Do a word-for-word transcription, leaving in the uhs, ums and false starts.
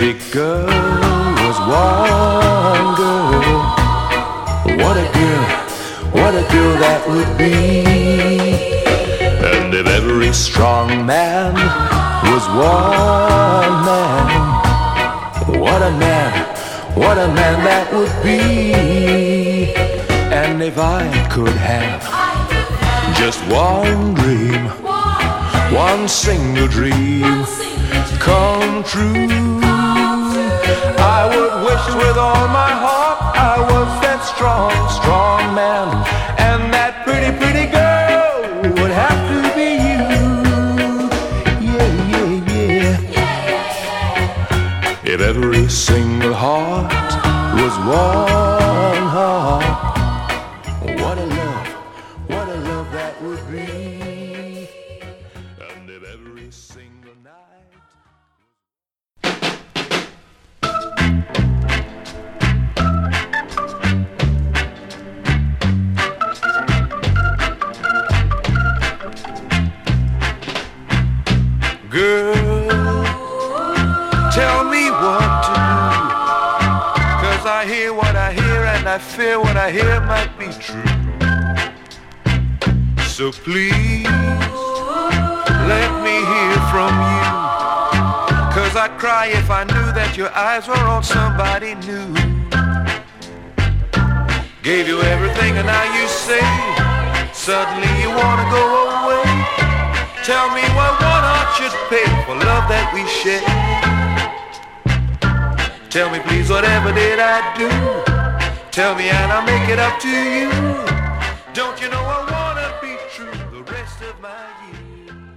sick girl was one girl. What a girl, what a girl that would be. And if every strong man was one man, what a man, what a man that would be. And if I could have just one dream, one single dream come true, I would wish with all my heart I was that strong, strong man, and that pretty, pretty girl would have to be you. Yeah, yeah, yeah. If every single heart was one heart, what a love, what a love that would be. And if every single night girl, tell me what to do, 'cause I hear what I hear and I fear what I hear might be true. So please, let me hear from you, 'cause I'd cry if I knew that your eyes were on somebody new. Gave you everything and now you say suddenly you wanna go away. Tell me what one heart should pay for love that we share. Tell me please, whatever did I do? Tell me and I'll make it up to you. Don't you know I wanna be true the rest of my years?